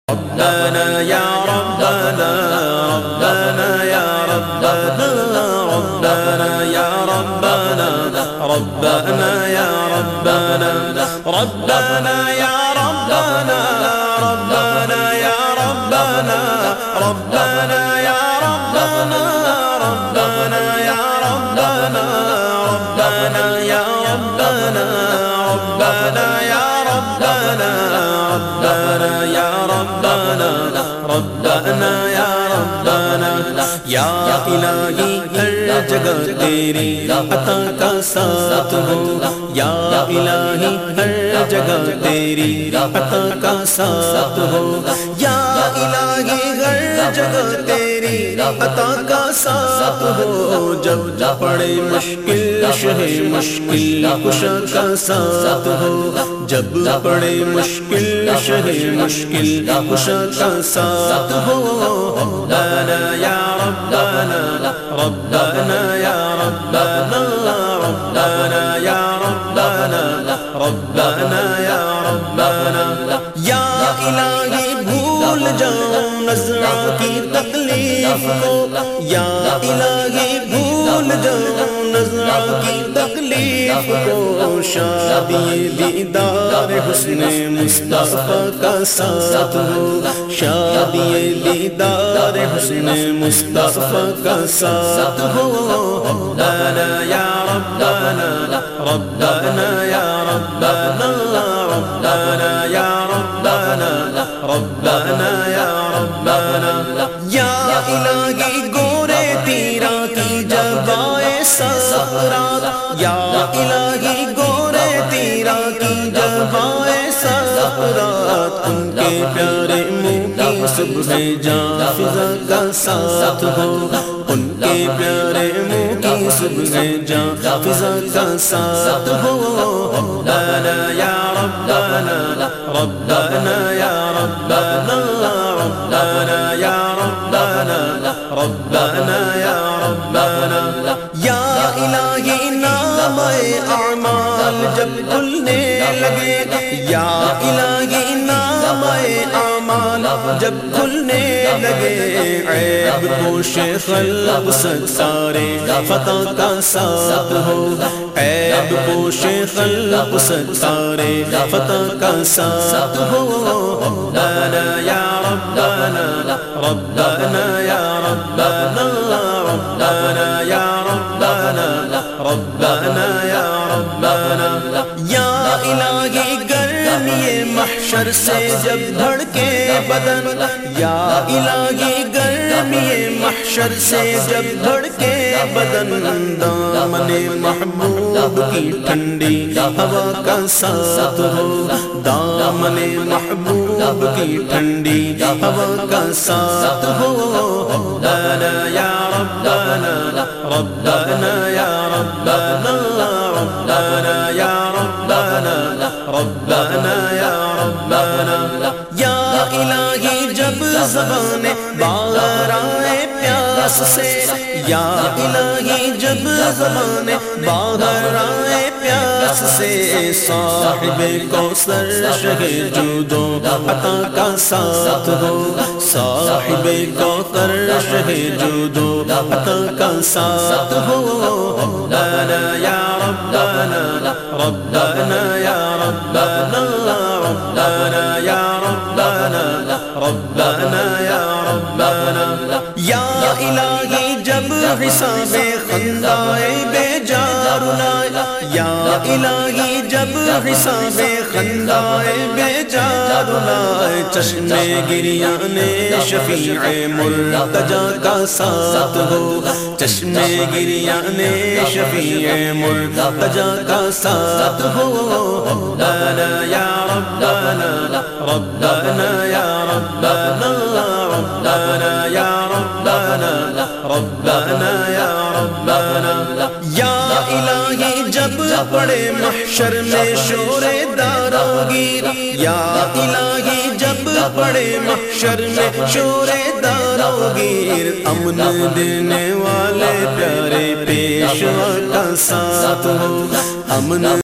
ربنا یا ربنا ربنا یا ربنا ربنا یا ربنا ربنا یا ربنا ربنا یا ربنا ربنا یا ربنا ربنا یا ربنا ربنا یا ربنا ربنا یا ربنا ربنا یا ربنا ربنا یا ربنا ربنا یا ربنا یا الہی ہر جگہ تیری عطا کا ساتھ ہو یا الہی ہر جگہ تیری عطا کا ساتھ ہو یا الہی ہر جگہ تیری عطا کا ساتھ ہو جب پڑے مشکل شہ مشکل کشا کا ساتھ ہو جب پڑے مشکل شہ مشکل کشا کا ساتھ ہو ربنا یا ربنا ربنا یا ربنا ربنا یا ربنا ربنا یا ربنا یا الہی بھول جاؤں نظرہ کی تکلیف کو یا الہی بھول جاؤں نظرہ کی تکلیف کو شادی دیدار حسن مصطفیٰ کا ساتھ ہو شادی دیدار حسن مصطفیٰ کا ساتھ ہو ربنا یا ربنا ربنا یا ربنا ربنا یا ربنا ربنا یا ربنا یا الہی گورے تیرا کی جبائے سکرات یا الہی گورے تیرا کی جبائے سکرات ان کے پیارے منہ کی صبح جاں فضا کا ساتھ ہو ان کے پیارے منہ کی صبح جاں فضا کا ساتھ ہو ربنا یا ربنا ربنا یا ربنا ربنا یا ربنا ربنا یا ربنا یا الہی نام اعمال جب کھلنے لگے یا الہی نام اعمال جب کھلنے لگے عیب پوش خلق ستارے فتح کا ساتھ ہو عیب پوش خلق ستارے فتح کا ساتھ ہو ربنا یا ربنا ربنا یا ربنا ربنا یا ربنا ربنا یا ربنا یا الہی گرمی محشر سے جب دھڑکے بدن یا الہی گرمی محشر سے جب دھڑکے بدن دامن محبوب کی ٹھنڈی ہوا کا ساتھ ہو دامن محبوب کی ٹھنڈی ہوا کا ساتھ ہو ربنا یا ربنا ربنا یا ربنا ربنا یا ربنا ربنا یا ربنا یا الہی جب زبان باہر آئے پیاس سے یا الہی جب زبان باہر آئے پیاس سے صاحب کوثر شہ جود و عطا کا ساتھ ہو صاحب کوثر شہ جود و عطا کا ساتھ ہو ربنا یا ربنا ربنا یا ربنا ربنا یا ربنا ربنا یا ربنا یا الہی جب حساب خندائے بے جار لائے یا الہی جب حساب خندائے بے جار لائے چشمے گریان شفیع مرتجا کا ساتھ ہو چشمے گریان شفیع مرتجا کا ساتھ ہو ربنا یا ربنا ربنا یا ربنا ربنا یا ربنا ربنا یا ربنا یا الہی جب پڑے محشر میں شور داروگیر یا الہی جب پڑے محشر میں شور داروگیر امن دینے والے پیارے پیشوا کا ساتھ ہو امن